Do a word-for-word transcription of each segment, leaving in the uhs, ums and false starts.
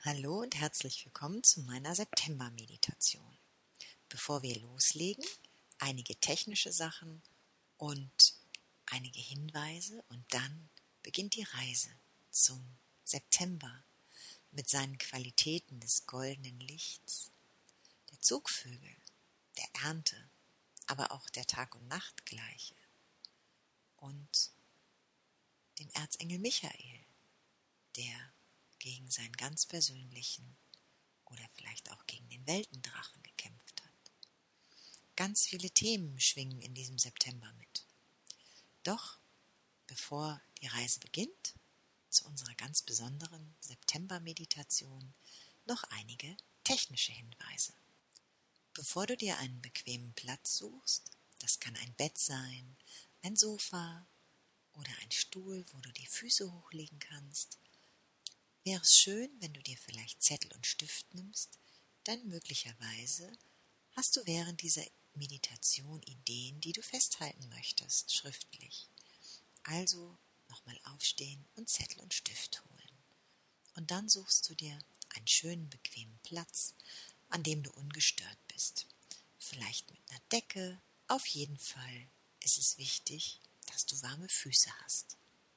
Hallo und herzlich willkommen zu meiner September-Meditation. Bevor wir loslegen, einige technische Sachen und einige Hinweise und dann beginnt die Reise zum September mit seinen Qualitäten des goldenen Lichts, der Zugvögel, der Ernte, aber auch der Tag- und Nachtgleiche und dem Erzengel Michael, der gegen seinen ganz persönlichen oder vielleicht auch gegen den Weltendrachen gekämpft hat. Ganz viele Themen schwingen in diesem September mit. Doch bevor die Reise beginnt, zu unserer ganz besonderen September-Meditation, noch einige technische Hinweise. Bevor du dir einen bequemen Platz suchst, das kann ein Bett sein, ein Sofa oder ein Stuhl, wo du die Füße hochlegen kannst, wäre es schön, wenn du dir vielleicht Zettel und Stift nimmst, denn möglicherweise hast du während dieser Meditation Ideen, die du festhalten möchtest, schriftlich. Also nochmal aufstehen und Zettel und Stift holen. Und dann suchst du dir einen schönen, bequemen Platz, an dem du ungestört bist. Vielleicht mit einer Decke. Auf jeden Fall ist es wichtig, dass du warme Füße hast.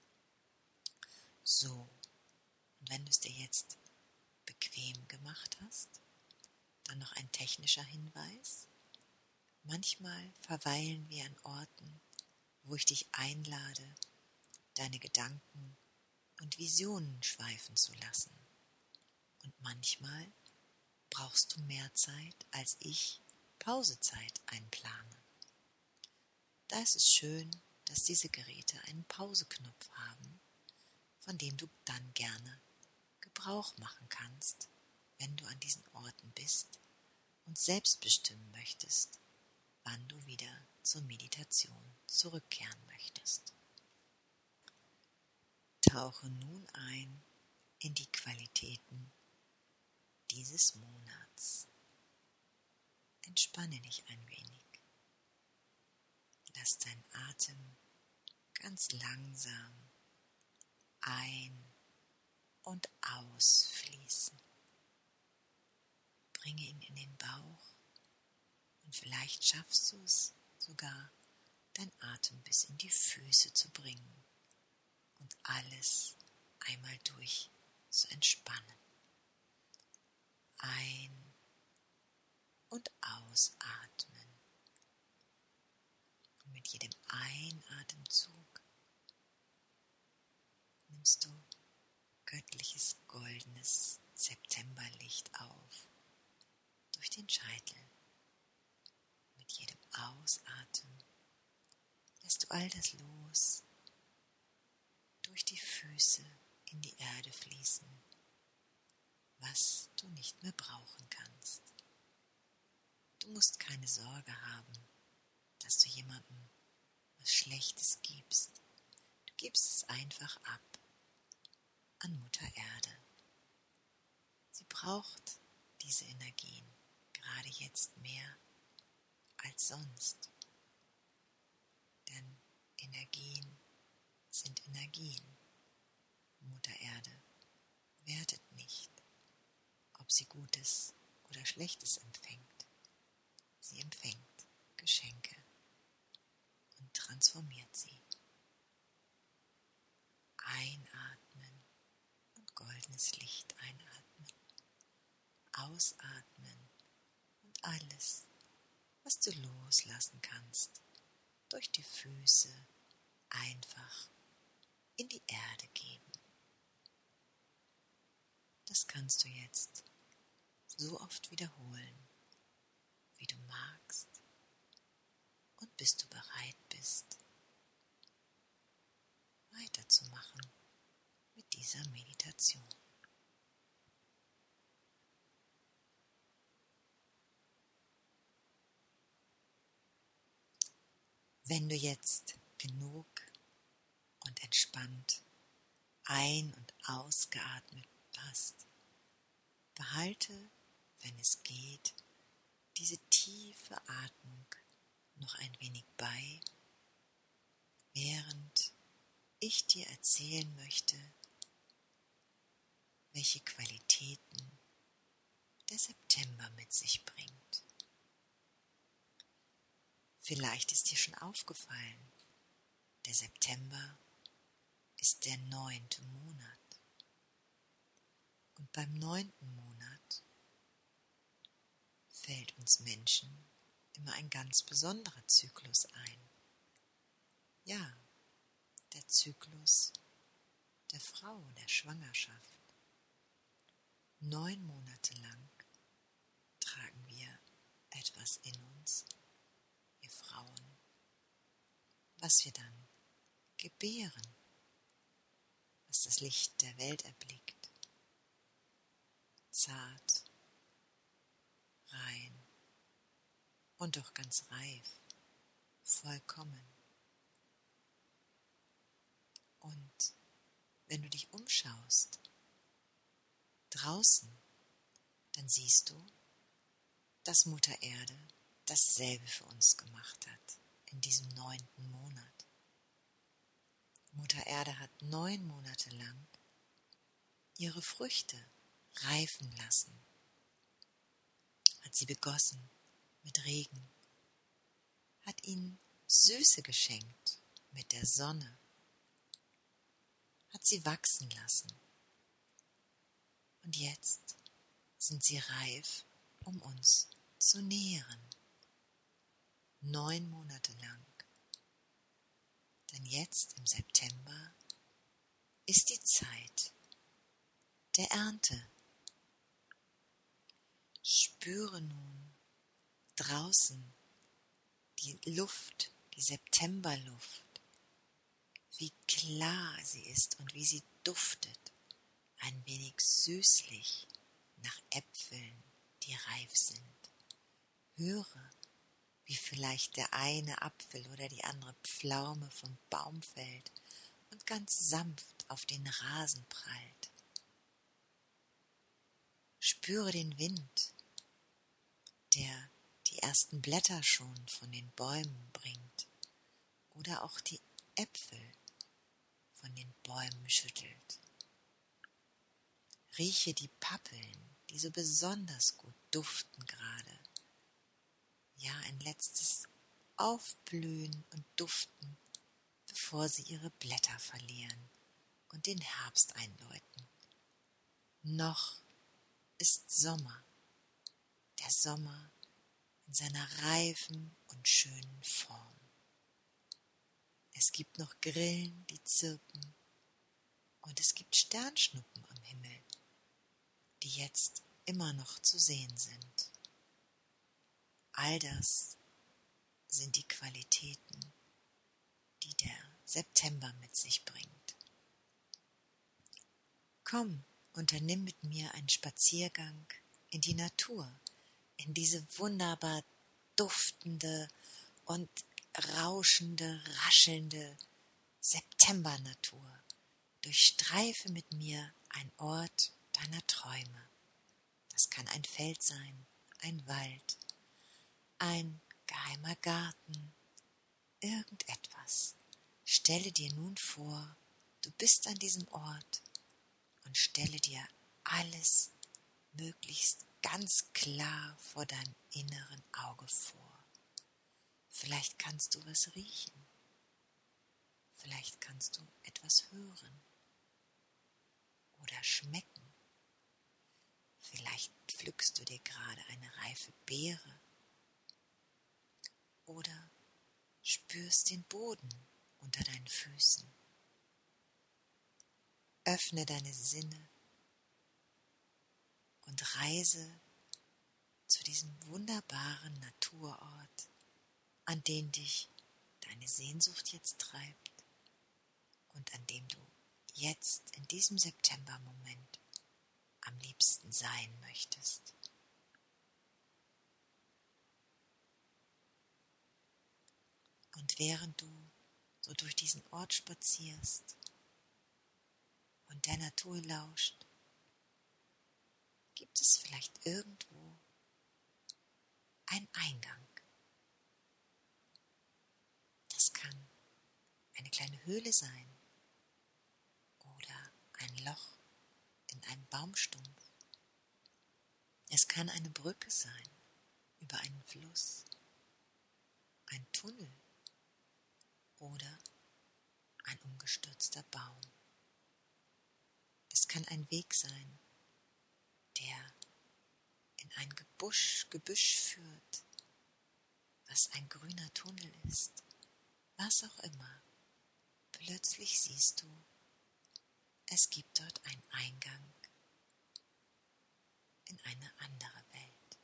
So. Und wenn du es dir jetzt bequem gemacht hast, dann noch ein technischer Hinweis. Manchmal verweilen wir an Orten, wo ich dich einlade, deine Gedanken und Visionen schweifen zu lassen. Und manchmal brauchst du mehr Zeit, als ich Pausezeit einplane. Da ist es schön, dass diese Geräte einen Pauseknopf haben, von dem du dann gerne Gebrauch machen kannst, wenn du an diesen Orten bist und selbst bestimmen möchtest, wann du wieder zur Meditation zurückkehren möchtest. Tauche nun ein in die Qualitäten dieses Monats. Entspanne dich ein wenig. Lass deinen Atem ganz langsam ein- und ausfließen. Bringe ihn in den Bauch und vielleicht schaffst du es sogar, dein Atem bis in die Füße zu bringen und alles einmal durch zu entspannen. Ein- und ausatmen. Und mit jedem Einatemzug nimmst du göttliches, goldenes Septemberlicht auf durch den Scheitel. Mit jedem Ausatmen lässt du all das los, durch die Füße in die Erde fließen, was du nicht mehr brauchen kannst. Du musst keine Sorge haben, dass du jemandem was Schlechtes gibst. Du gibst es einfach ab an Mutter Erde. Sie braucht diese Energien gerade jetzt mehr als sonst. Denn Energien sind Energien. Mutter Erde wertet nicht, ob sie Gutes oder Schlechtes empfängt. Sie empfängt Geschenke und transformiert sie. Einatmen und goldenes Licht einatmen. Ausatmen und alles, was du loslassen kannst, durch die Füße einfach in die Erde geben. Das kannst du jetzt so oft wiederholen, wie du magst und bis du bereit bist, weiterzumachen mit dieser Meditation. Wenn du jetzt genug und entspannt ein- und ausgeatmet hast, behalte, wenn es geht, diese tiefe Atmung noch ein wenig bei, während ich dir erzählen möchte, welche Qualitäten der September mit sich bringt. Vielleicht ist dir schon aufgefallen, der September ist der neunte Monat. Und beim neunten Monat fällt uns Menschen immer ein ganz besonderer Zyklus ein. Ja, der Zyklus der Frau, der Schwangerschaft. Neun Monate lang tragen wir etwas in uns, wir Frauen, was wir dann gebären, was das Licht der Welt erblickt. Zart, rein und doch ganz reif, vollkommen. Und wenn du dich umschaust, draußen, dann siehst du, dass Mutter Erde dasselbe für uns gemacht hat in diesem neunten Monat. Mutter Erde hat neun Monate lang ihre Früchte reifen lassen, hat sie begossen mit Regen, hat ihnen Süße geschenkt mit der Sonne, hat sie wachsen lassen. Und jetzt sind sie reif, um uns zu nähren. Neun Monate lang. Denn jetzt im September ist die Zeit der Ernte. Spüre nun draußen die Luft, die Septemberluft, wie klar sie ist und wie sie duftet, ein wenig süßlich nach Äpfeln, die reif sind. Höre, wie vielleicht der eine Apfel oder die andere Pflaume vom Baum fällt und ganz sanft auf den Rasen prallt. Spüre den Wind, der die ersten Blätter schon von den Bäumen bringt oder auch die Äpfel von den Bäumen schüttelt. Rieche die Pappeln, die so besonders gut duften gerade. Ja, ein letztes Aufblühen und Duften, bevor sie ihre Blätter verlieren und den Herbst einläuten. Noch ist Sommer, der Sommer in seiner reifen und schönen Form. Es gibt noch Grillen, die zirpen, und es gibt Sternschnuppen am Himmel, die jetzt immer noch zu sehen sind. All das sind die Qualitäten, die der September mit sich bringt. Komm, unternimm mit mir einen Spaziergang in die Natur, in diese wunderbar duftende und rauschende, raschelnde Septembernatur. Durchstreife mit mir einen Ort deiner Träume. Das kann ein Feld sein, ein Wald, ein geheimer Garten, irgendetwas. Stelle dir nun vor, du bist an diesem Ort und stelle dir alles möglichst ganz klar vor deinem inneren Auge vor. Vielleicht kannst du was riechen. Vielleicht kannst du etwas hören oder schmecken. Vielleicht pflückst du dir gerade eine reife Beere oder spürst den Boden unter deinen Füßen. Öffne deine Sinne und reise zu diesem wunderbaren Naturort, an den dich deine Sehnsucht jetzt treibt und an dem du jetzt in diesem Septembermoment am liebsten sein möchtest. Und während du so durch diesen Ort spazierst und der Natur lauscht, gibt es vielleicht irgendwo einen Eingang. Das kann eine kleine Höhle sein oder ein Loch in einem Baumstumpf. Es kann eine Brücke sein über einen Fluss, ein Tunnel oder ein umgestürzter Baum. Es kann ein Weg sein, der in ein Gebusch, Gebüsch führt, was ein grüner Tunnel ist. Was auch immer. Plötzlich siehst du, es gibt dort einen Eingang in eine andere Welt.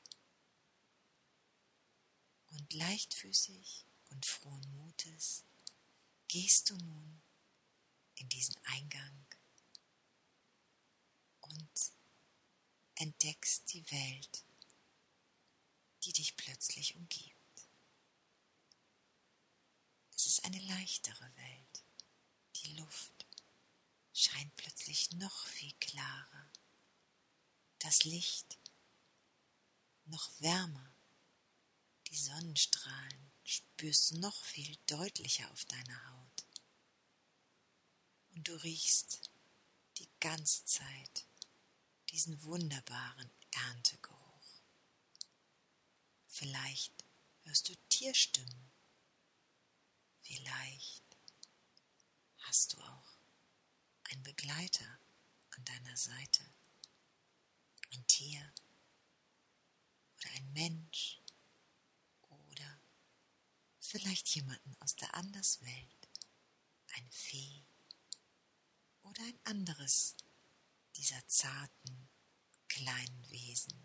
Und leichtfüßig und frohen Mutes gehst du nun in diesen Eingang und entdeckst die Welt, die dich plötzlich umgibt. Es ist eine leichtere Welt. Die Luft scheint plötzlich noch viel klarer. Das Licht noch wärmer. Die Sonnenstrahlen spürst du noch viel deutlicher auf deiner Haut. Und du riechst die ganze Zeit diesen wunderbaren Erntegeruch. Vielleicht hörst du Tierstimmen. Vielleicht hast du auch einen Begleiter an deiner Seite. Ein Tier oder ein Mensch oder vielleicht jemanden aus der Anderswelt, eine Fee oder ein anderes dieser zarten, kleinen Wesen.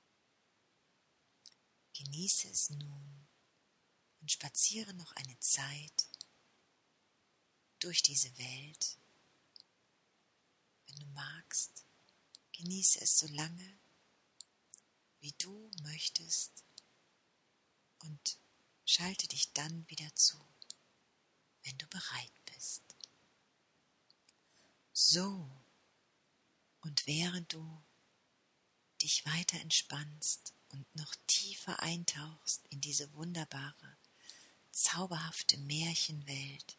Genieße es nun und spaziere noch eine Zeit durch diese Welt. Wenn du magst, genieße es so lange, wie du möchtest und schalte dich dann wieder zu, wenn du bereit bist. So, und während du dich weiter entspannst und noch tiefer eintauchst in diese wunderbare, zauberhafte Märchenwelt,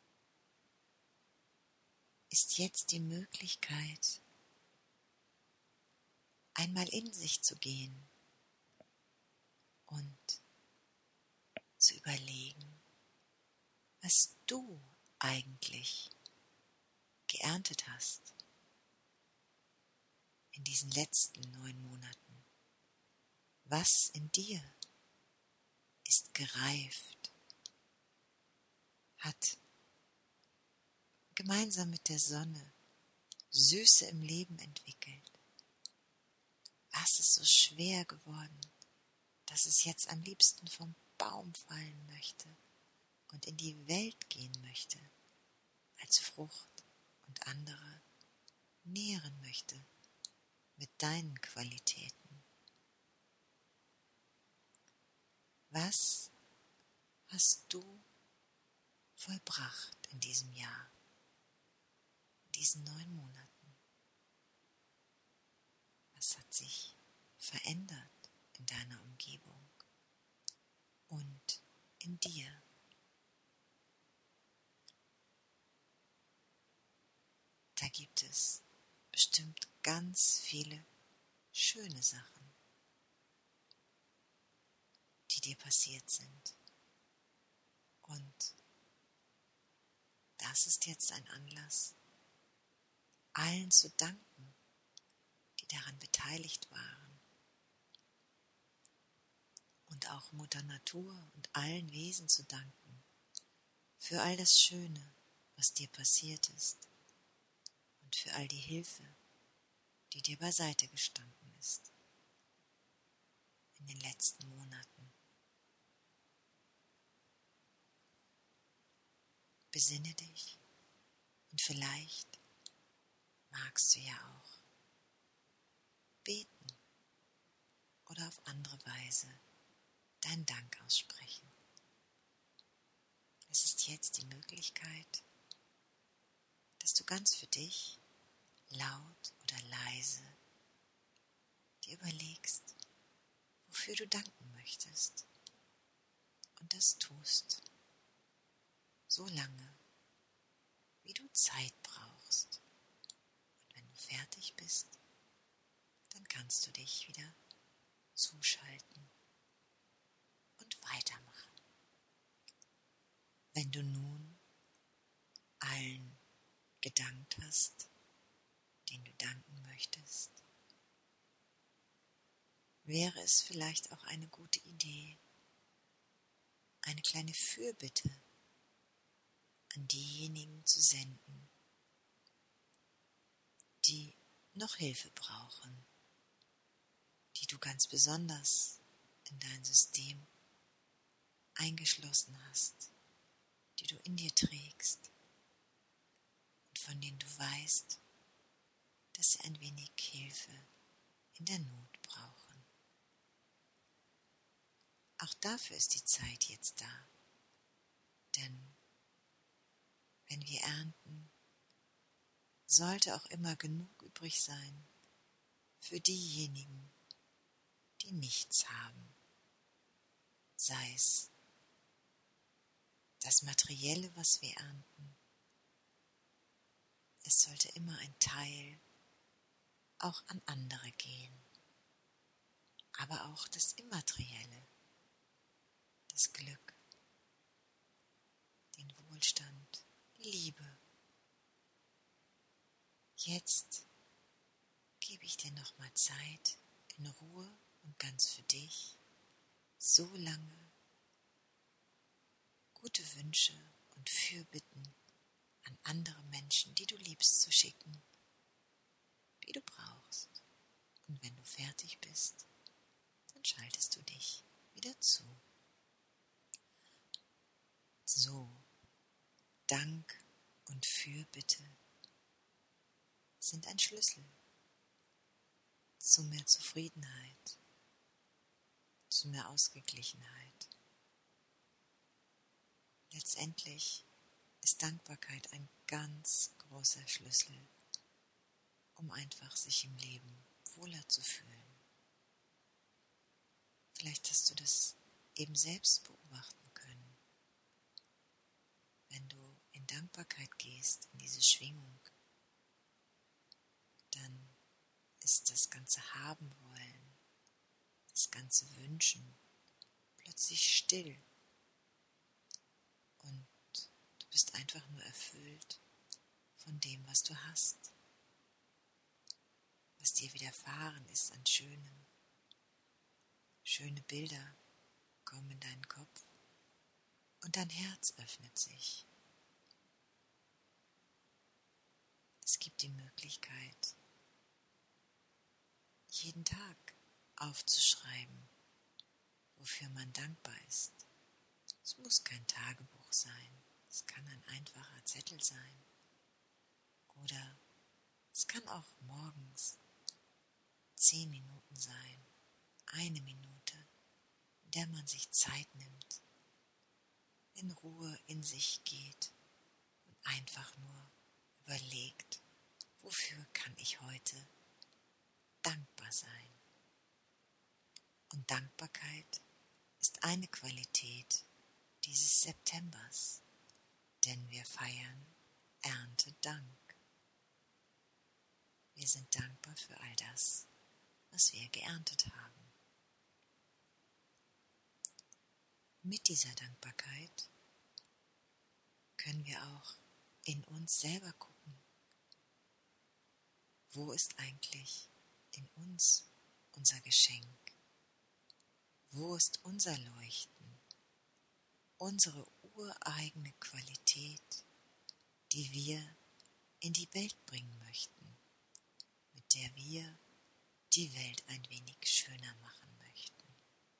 ist jetzt die Möglichkeit, einmal in sich zu gehen und zu überlegen, was du eigentlich geerntet hast in diesen letzten neun Monaten. Was in dir ist gereift, hat gemeinsam mit der Sonne Süße im Leben entwickelt. Was ist so schwer geworden, dass es jetzt am liebsten vom Baum fallen möchte und in die Welt gehen möchte, als Frucht und andere nähren möchte mit deinen Qualitäten. Was hast du vollbracht in diesem Jahr, in diesen neun Monaten? Was hat sich verändert in deiner Umgebung und in dir? Da gibt es bestimmt ganz viele schöne Sachen, die dir passiert sind. Und das ist jetzt ein Anlass, allen zu danken, die daran beteiligt waren. Und auch Mutter Natur und allen Wesen zu danken für all das Schöne, was dir passiert ist und für all die Hilfe, die dir beiseite gestanden ist in den letzten Monaten. Besinne dich und vielleicht magst du ja auch beten oder auf andere Weise deinen Dank aussprechen. Es ist jetzt die Möglichkeit, dass du ganz für dich laut oder leise dir überlegst, wofür du danken möchtest und das tust, so lange, wie du Zeit brauchst. Und wenn du du fertig bist, dann kannst du dich wieder zuschalten und weitermachen. Wenn du nun allen gedankt hast, den du danken möchtest, wäre es vielleicht auch eine gute Idee, eine kleine Fürbitte an diejenigen zu senden, die noch Hilfe brauchen, die du ganz besonders in dein System eingeschlossen hast, die du in dir trägst und von denen du weißt, dass sie ein wenig Hilfe in der Not brauchen. Auch dafür ist die Zeit jetzt da, denn wenn wir ernten, sollte auch immer genug übrig sein für diejenigen, die nichts haben, sei es das Materielle, was wir ernten. Es sollte immer ein Teil auch an andere gehen, aber auch das Immaterielle, das Glück, den Wohlstand, die Liebe. Jetzt gebe ich dir nochmal Zeit in Ruhe und ganz für dich, so lange gute Wünsche und Fürbitten an andere Menschen, die du liebst, zu schicken, wie du brauchst. Und wenn du fertig bist, dann schaltest du dich wieder zu. So, Dank und Fürbitte sind ein Schlüssel zu mehr Zufriedenheit, zu mehr Ausgeglichenheit. Letztendlich ist Dankbarkeit ein ganz großer Schlüssel, um einfach sich im Leben wohler zu fühlen. Vielleicht hast du das eben selbst beobachten können. Wenn du in Dankbarkeit gehst, in diese Schwingung, dann ist das ganze Haben wollen, das ganze Wünschen plötzlich still und du bist einfach nur erfüllt von dem, was du hast, was dir widerfahren ist an Schönem. Schöne Bilder kommen in deinen Kopf und dein Herz öffnet sich. Es gibt die Möglichkeit, jeden Tag aufzuschreiben, wofür man dankbar ist. Es muss kein Tagebuch sein, es kann ein einfacher Zettel sein oder es kann auch morgens zehn Minuten sein, eine Minute, in der man sich Zeit nimmt, in Ruhe in sich geht und einfach nur überlegt, wofür kann ich heute dankbar sein. Und Dankbarkeit ist eine Qualität dieses Septembers, denn wir feiern Erntedank. Wir sind dankbar für all das, was wir geerntet haben. Mit dieser Dankbarkeit können wir auch in uns selber gucken. Wo ist eigentlich in uns unser Geschenk? Wo ist unser Leuchten? Unsere ureigene Qualität, die wir in die Welt bringen möchten, mit der wir die Welt ein wenig schöner machen möchten.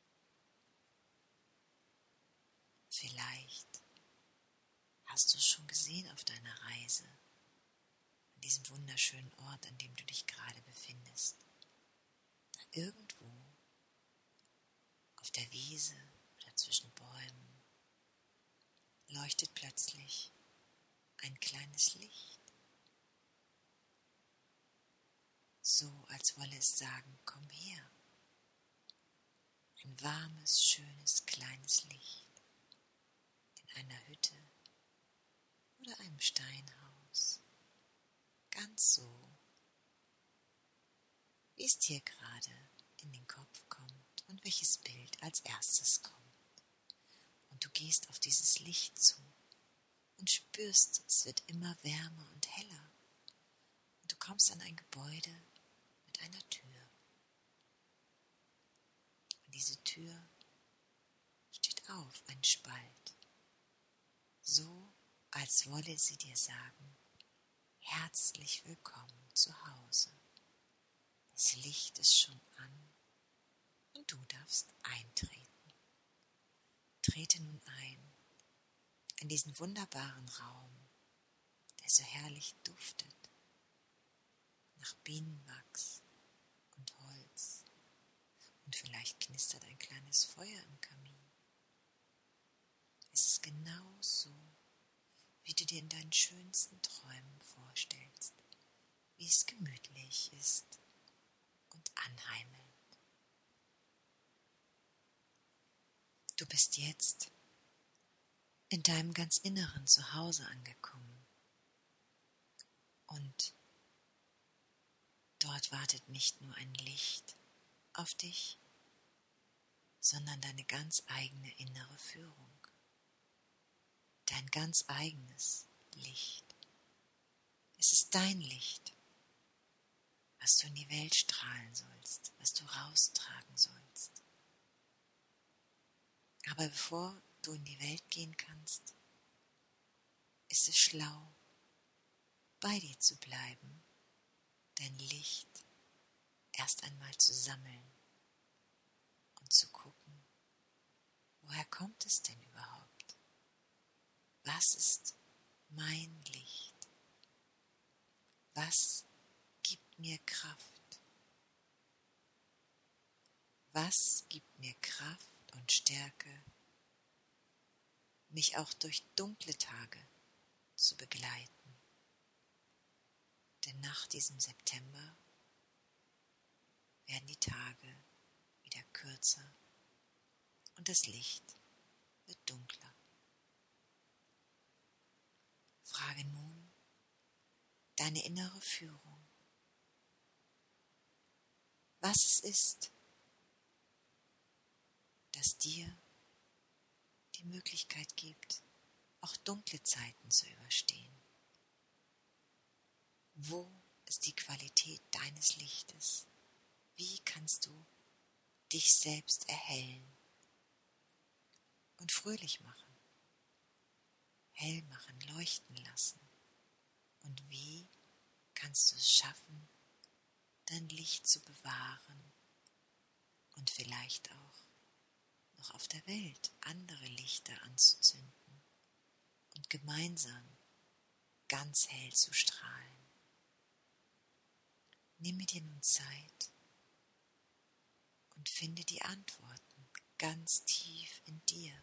Vielleicht hast du es schon gesehen auf deiner Reise, an diesem wunderschönen Ort, an dem du dich gerade befindest. Da irgendwo auf der Wiese oder zwischen Bäumen leuchtet plötzlich ein kleines Licht, so als wolle es sagen, komm her. Ein warmes, schönes, kleines Licht in einer Hütte oder einem Steinhaus, ganz so, wie es dir gerade in den Kopf kommt und welches Bild als erstes kommt. Und du gehst auf dieses Licht zu und spürst, es wird immer wärmer und heller. Und du kommst an ein Gebäude mit einer Tür. Und diese Tür steht auf, ein Spalt, so als wolle sie dir sagen: Herzlich willkommen zu Hause. Das Licht ist schon an und du darfst eintreten. Trete nun ein in diesen wunderbaren Raum, der so herrlich duftet nach Bienenwachs und Holz, und vielleicht knistert ein kleines Feuer im Kamin. Es ist genau so, wie du dir in deinen schönsten Träumen vorstellst, wie es gemütlich ist und anheimelnd. Du bist jetzt in deinem ganz inneren Zuhause angekommen und dort wartet nicht nur ein Licht auf dich, sondern deine ganz eigene innere Führung, dein ganz eigenes Licht. Es ist dein Licht, was du in die Welt strahlen sollst, was du raustragen sollst. Aber bevor du in die Welt gehen kannst, ist es schlau, bei dir zu bleiben, dein Licht erst einmal zu sammeln und zu gucken, woher kommt es denn überhaupt? Was ist mein Licht? Was gibt mir Kraft? Was gibt mir Kraft und Stärke, mich auch durch dunkle Tage zu begleiten? Denn nach diesem September werden die Tage wieder kürzer und das Licht wird dunkler. Frage nun deine innere Führung, was es ist, das dir die Möglichkeit gibt, auch dunkle Zeiten zu überstehen. Wo ist die Qualität deines Lichtes? Wie kannst du dich selbst erhellen und fröhlich machen, hell machen, leuchten lassen? Und wie kannst du es schaffen, dein Licht zu bewahren und vielleicht auch noch auf der Welt andere Lichter anzuzünden und gemeinsam ganz hell zu strahlen? Nimm dir nun Zeit und finde die Antworten ganz tief in dir.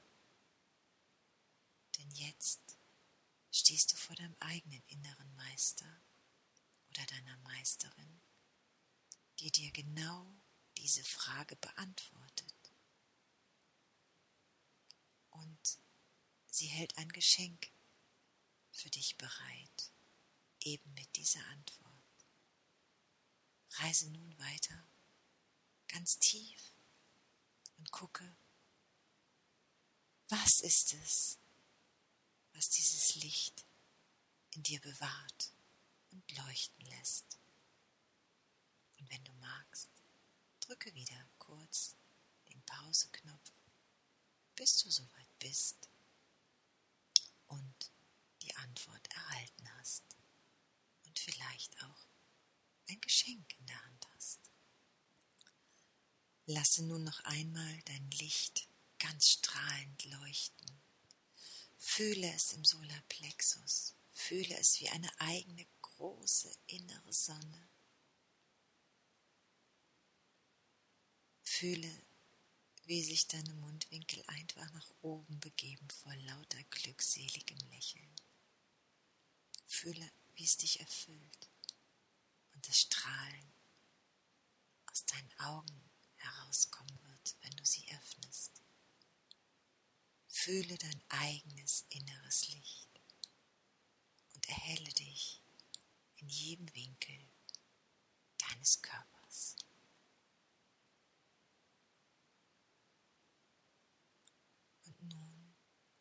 Denn jetzt stehst du vor deinem eigenen inneren Meister oder deiner Meisterin, die dir genau diese Frage beantwortet. Und sie hält ein Geschenk für dich bereit, eben mit dieser Antwort. Reise nun weiter, ganz tief, und gucke, was ist es, was dieses Licht in dir bewahrt und leuchten lässt. Und wenn du magst, drücke wieder kurz den Pause-Knopf, bis du soweit bist und die Antwort erhalten hast und vielleicht auch ein Geschenk in der Hand hast. Lasse nun noch einmal dein Licht ganz strahlend leuchten. Fühle es im Solarplexus. Fühle es wie eine eigene große innere Sonne. Fühle, wie sich deine Mundwinkel einfach nach oben begeben vor lauter glückseligem Lächeln. Fühle, wie es dich erfüllt und das Strahlen aus deinen Augen herauskommen wird, wenn du sie öffnest. Fühle dein eigenes inneres Licht und erhelle dich in jedem Winkel deines Körpers. Tages. Und nun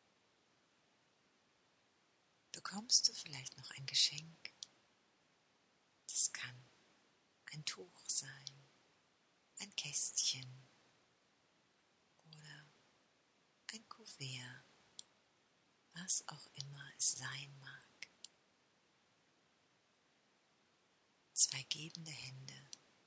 bekommst du vielleicht noch ein Geschenk. Das kann ein Tuch sein, ein Kästchen oder ein Kuvert, was auch immer es sein mag. Zwei gebende Hände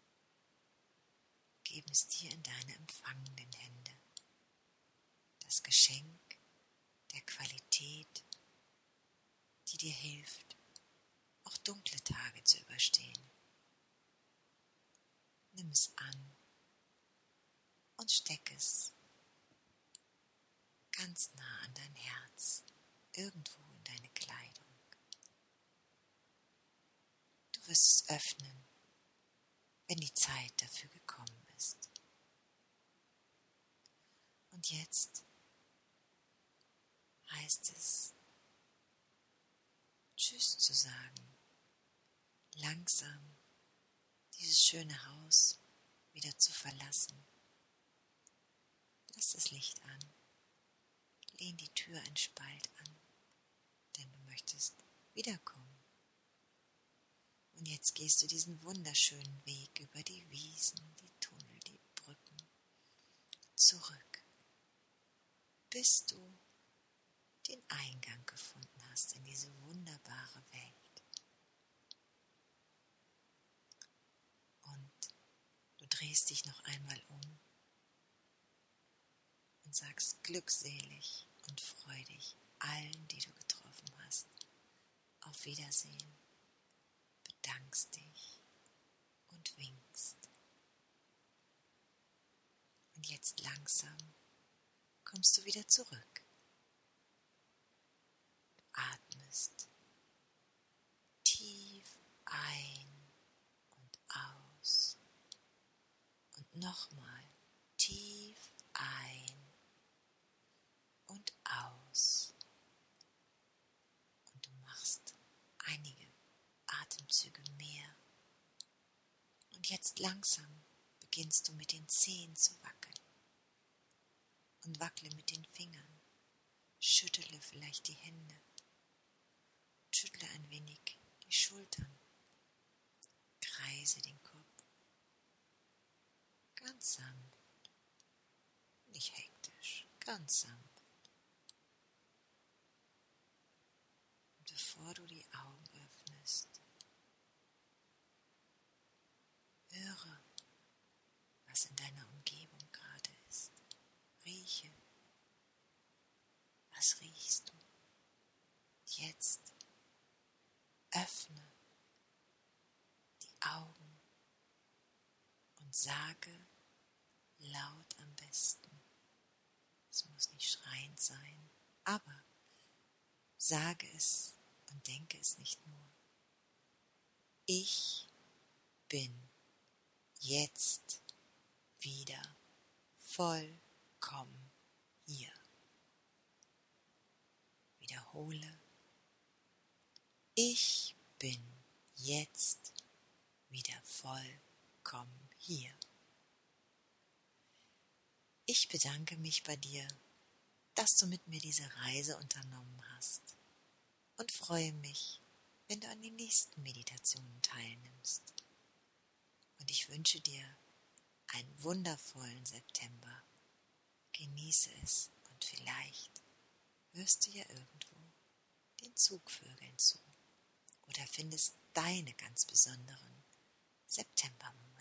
geben es dir in deine empfangenden Hände. Das Geschenk der Qualität, die dir hilft, auch dunkle Tage zu überstehen. Nimm es an und steck es ganz nah an dein Herz, irgendwo in deine Kleidung. Du wirst es öffnen, wenn die Zeit dafür gekommen ist. Und jetzt heißt es, Tschüss zu sagen, langsam dieses schöne Haus wieder zu verlassen. Lass das Licht an, lehn die Tür einen Spalt an, denn du möchtest wiederkommen. Und jetzt gehst du diesen wunderschönen Weg über die Wiesen, die Tunnel, die Brücken, zurück, bis du den Eingang gefunden hast in diese wunderbare Welt. Und du drehst dich noch einmal um und sagst glückselig und freudig allen, die du getroffen hast, auf Wiedersehen, bedankst dich und winkst. Und jetzt langsam kommst du wieder zurück. Du atmest tief ein und aus und nochmal tief ein und aus. Und du machst einige Atemzüge mehr. Und jetzt langsam beginnst du mit den Zehen zu wackeln. Und wackle mit den Fingern. Schüttele vielleicht die Hände. Schüttle ein wenig die Schultern. Kreise den Kopf. Ganz sanft. Nicht hektisch. Ganz sanft. Und bevor du die Augen öffnest, höre, was in deiner Umgebung gerade ist. Rieche. Was riechst du? Jetzt öffne die Augen und sage laut am besten. Es muss nicht schreiend sein, aber sage es und denke es nicht nur. Ich bin jetzt wieder vollkommen hier. Wiederhole. Ich bin jetzt wieder vollkommen hier. Ich bedanke mich bei dir, dass du mit mir diese Reise unternommen hast und freue mich, wenn du an den nächsten Meditationen teilnimmst. Und ich wünsche dir einen wundervollen September. Genieße es und vielleicht hörst du ja irgendwo den Zugvögeln zu oder findest deine ganz besonderen Septembermomente.